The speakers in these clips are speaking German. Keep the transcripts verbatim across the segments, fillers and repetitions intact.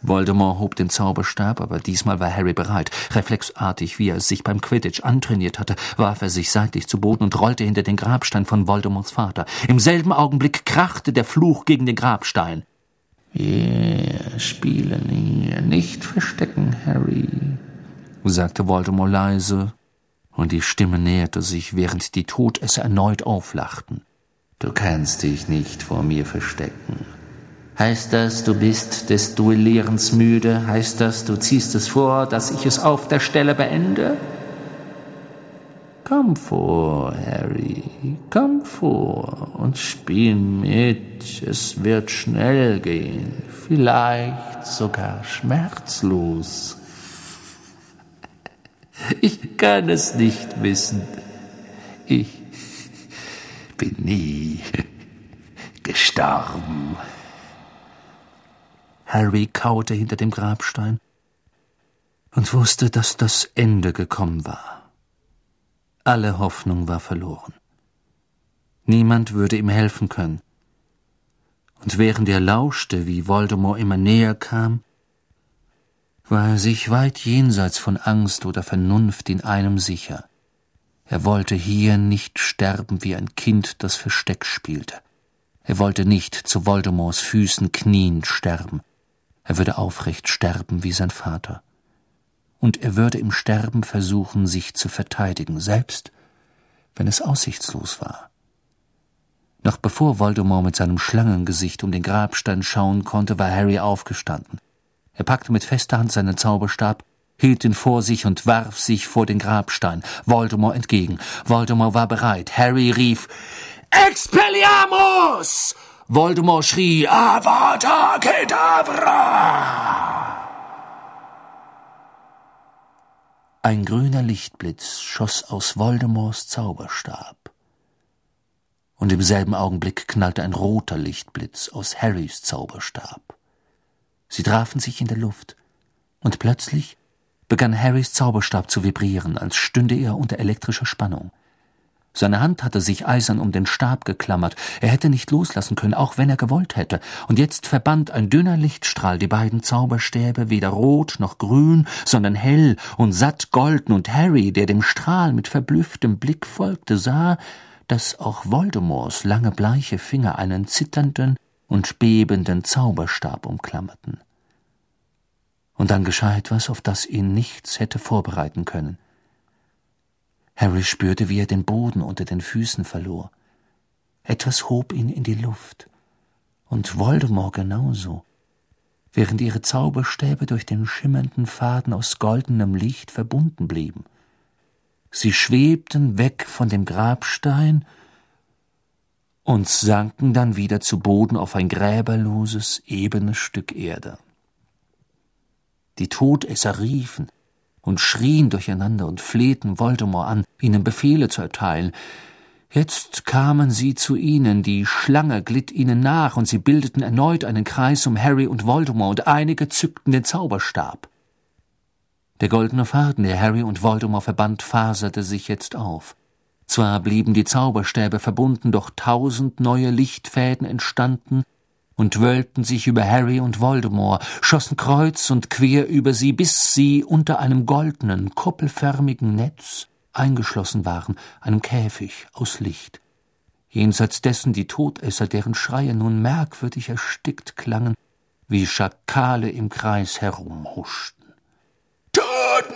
Voldemort hob den Zauberstab, aber diesmal war Harry bereit. Reflexartig, wie er es sich beim Quidditch antrainiert hatte, warf er sich seitlich zu Boden und rollte hinter den Grabstein von Voldemorts Vater. Im selben Augenblick krachte der Fluch gegen den Grabstein. »Wir spielen hier nicht Verstecken, Harry«, sagte Voldemort leise, und die Stimme näherte sich, während die Todesser erneut auflachten. »Du kannst dich nicht vor mir verstecken. Heißt das, du bist des Duellierens müde? Heißt das, du ziehst es vor, dass ich es auf der Stelle beende? Komm vor, Harry, komm vor und spiel mit. Es wird schnell gehen, vielleicht sogar schmerzlos. Ich kann es nicht wissen. Ich bin nie gestorben.« Harry kauerte hinter dem Grabstein und wusste, dass das Ende gekommen war. Alle Hoffnung war verloren. Niemand würde ihm helfen können. Und während er lauschte, wie Voldemort immer näher kam, war er sich weit jenseits von Angst oder Vernunft in einem sicher. Er wollte hier nicht sterben wie ein Kind, das Versteck spielte. Er wollte nicht zu Voldemorts Füßen kniend sterben. Er würde aufrecht sterben wie sein Vater. Und er würde im Sterben versuchen, sich zu verteidigen, selbst wenn es aussichtslos war. Noch bevor Voldemort mit seinem Schlangengesicht um den Grabstein schauen konnte, war Harry aufgestanden. Er packte mit fester Hand seinen Zauberstab, hielt ihn vor sich und warf sich vor den Grabstein, Voldemort entgegen. Voldemort war bereit. Harry rief, »Expelliarmus!« Voldemort schrie, »Avada Kedavra!« Ein grüner Lichtblitz schoss aus Voldemorts Zauberstab. Und im selben Augenblick knallte ein roter Lichtblitz aus Harrys Zauberstab. Sie trafen sich in der Luft, und plötzlich begann Harrys Zauberstab zu vibrieren, als stünde er unter elektrischer Spannung. Seine Hand hatte sich eisern um den Stab geklammert. Er hätte nicht loslassen können, auch wenn er gewollt hätte. Und jetzt verband ein dünner Lichtstrahl die beiden Zauberstäbe, weder rot noch grün, sondern hell und satt golden. Und Harry, der dem Strahl mit verblüfftem Blick folgte, sah, dass auch Voldemorts lange bleiche Finger einen zitternden und bebenden Zauberstab umklammerten. Und dann geschah etwas, auf das ihn nichts hätte vorbereiten können. Harry spürte, wie er den Boden unter den Füßen verlor. Etwas hob ihn in die Luft. Und Voldemort genauso, während ihre Zauberstäbe durch den schimmernden Faden aus goldenem Licht verbunden blieben. Sie schwebten weg von dem Grabstein und sanken dann wieder zu Boden auf ein gräberloses, ebenes Stück Erde. Die Todesser riefen und schrien durcheinander und flehten Voldemort an, ihnen Befehle zu erteilen. Jetzt kamen sie zu ihnen, die Schlange glitt ihnen nach, und sie bildeten erneut einen Kreis um Harry und Voldemort, und einige zückten den Zauberstab. Der goldene Faden, der Harry und Voldemort verband, faserte sich jetzt auf. Zwar blieben die Zauberstäbe verbunden, doch tausend neue Lichtfäden entstanden und wölbten sich über Harry und Voldemort, schossen kreuz und quer über sie, bis sie unter einem goldenen, kuppelförmigen Netz eingeschlossen waren, einem Käfig aus Licht. Jenseits dessen die Todesser, deren Schreie nun merkwürdig erstickt klangen, wie Schakale im Kreis herumhuschten. »Tut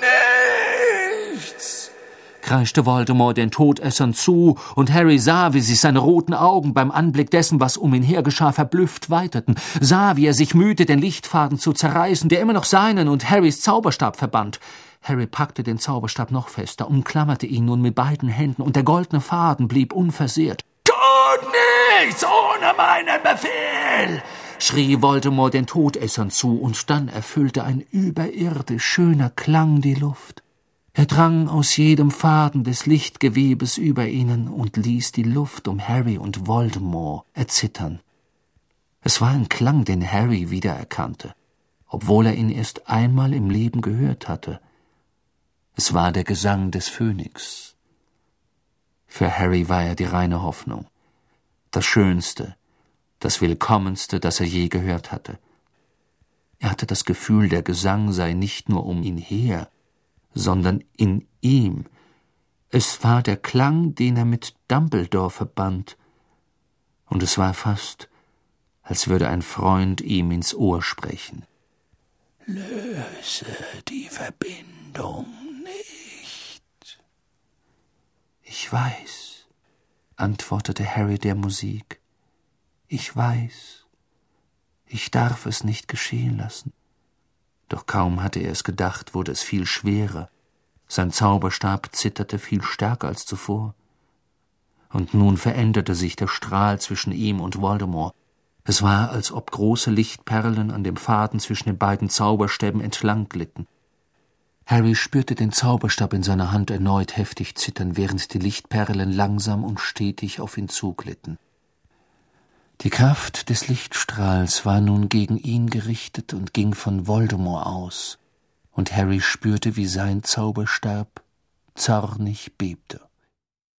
nichts!« kreischte Voldemort den Todessern zu, und Harry sah, wie sich seine roten Augen beim Anblick dessen, was um ihn her geschah, verblüfft weiterten, sah, wie er sich mühte, den Lichtfaden zu zerreißen, der immer noch seinen und Harrys Zauberstab verband. Harry packte den Zauberstab noch fester, umklammerte ihn nun mit beiden Händen, und der goldene Faden blieb unversehrt. »Tut nichts ohne meinen Befehl!« schrie Voldemort den Todessern zu, und dann erfüllte ein überirdisch schöner Klang die Luft. Er drang aus jedem Faden des Lichtgewebes über ihnen und ließ die Luft um Harry und Voldemort erzittern. Es war ein Klang, den Harry wiedererkannte, obwohl er ihn erst einmal im Leben gehört hatte. Es war der Gesang des Phönix. Für Harry war er die reine Hoffnung, das Schönste, das Willkommenste, das er je gehört hatte. Er hatte das Gefühl, der Gesang sei nicht nur um ihn her, sondern in ihm. Es war der Klang, den er mit Dumbledore verband, und es war fast, als würde ein Freund ihm ins Ohr sprechen. »Löse die Verbindung nicht.« »Ich weiß«, antwortete Harry der Musik. »Ich weiß. Ich darf es nicht geschehen lassen.« Doch kaum hatte er es gedacht, wurde es viel schwerer. Sein Zauberstab zitterte viel stärker als zuvor. Und nun veränderte sich der Strahl zwischen ihm und Voldemort. Es war, als ob große Lichtperlen an dem Faden zwischen den beiden Zauberstäben entlang glitten. Harry spürte den Zauberstab in seiner Hand erneut heftig zittern, während die Lichtperlen langsam und stetig auf ihn zuglitten. Die Kraft des Lichtstrahls war nun gegen ihn gerichtet und ging von Voldemort aus, und Harry spürte, wie sein Zauberstab zornig bebte.